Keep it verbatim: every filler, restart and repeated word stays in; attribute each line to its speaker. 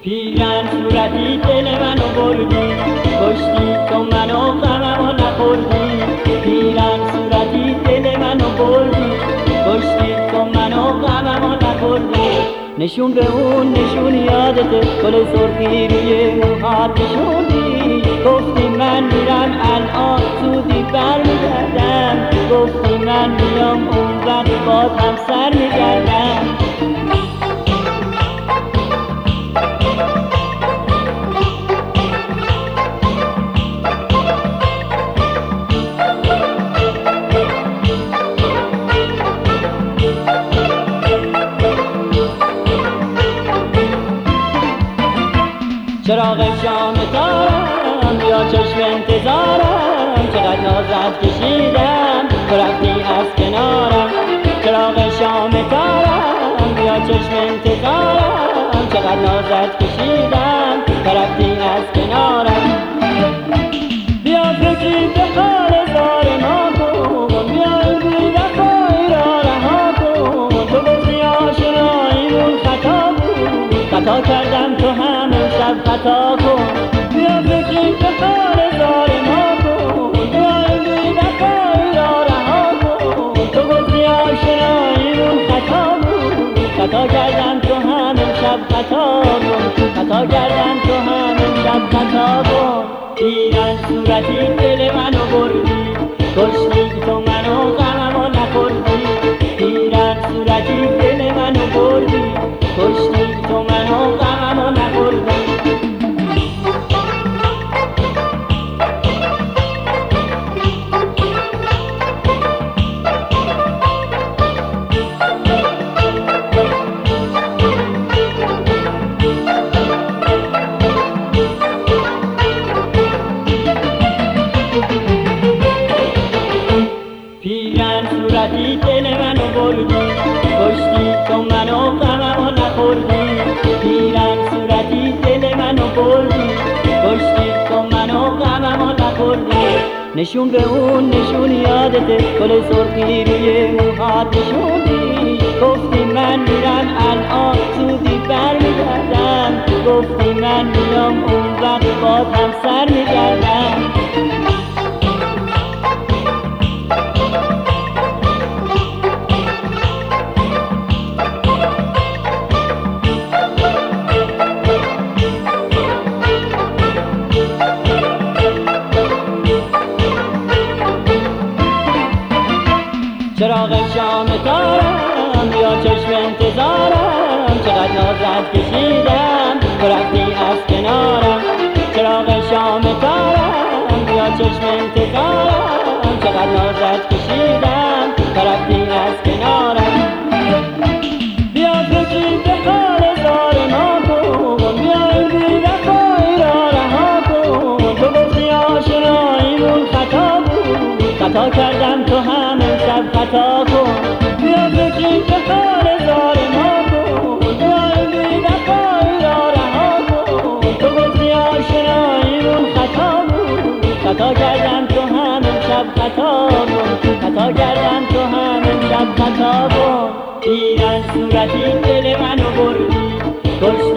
Speaker 1: پیرن صورتی دل منو بردی، کشتی تو منو غممو نخوردی. پیرن صورتی دل منو بردی، کشتی تو منو غممو نخوردی. نشون به اون نشون یادته، گل سرخی روی موهات نشوندی. گفتی من میرم الان زودی برمیگردم، گفتی من میام اون وقت باز هم سر میگردم. چراغ شام تارم بیا چشم انتظارم، چقدر نازت کشیدم تو رفتی از کنارم. چراغ شام تارم بیا چشم انتظارم، چقدر نازت کشیدم تو رفتی از کنارم. بیا فکری به حال زار ما کن، بیا این بی وفایی را رها کن. تو گفتی آشناییمون خطا بود، خطا کردم تو هم امشب خطا کن. بیا فکری به حال زار ما کن، بیا این بی وفایی را رها کن. تو گفتی آشناییمون خطا بود، خطا کردم تو هم امشب خطا کن. خطا کردم تو هم امشب خطا کن. پیرن صورتی دل منو بردی، کشتی تو منو غممو نخوردی. پیرن صورتی دل منو بردی، کشتی تو منو غممو نخوردی. پیرن صورتی دل منو بردی، کشتی تو منو غممو نخوردی. پیرن صورتی دل منو بردی، کشتی تو منو غممو نخوردی. نشون به اون نشون یادته، گل سرخی روی موهات نشوندی. گفتی من میرم الان زودی برمیگردم، گفتی من میام اون وقت باز هم سر میگردم. چراغ شام تارم بیا چشم انتظارم، چقدر نازت کشیدم تو رفتی از کنارم. چراغ شام تارم بیا چشم انتظارم، چقدر نازت کشیدم تو رفتی از کنارم. بیا فکری به حال زار ما کن، بیا این بی وفایی را رها کن. تو گفتی آشناییمون خطا بود، خطا کردم تو هم امشب خطا کن. بیا فکری به حال زار ما کن، بیا این بی وفایی را رها کن. تو گفتی آشناییمون خطا بود، خطا کردم تو هم امشب خطا کن. خطا کردم تو هم امشب خطا کن. پیرن صورتی دل منو بردی، کشتی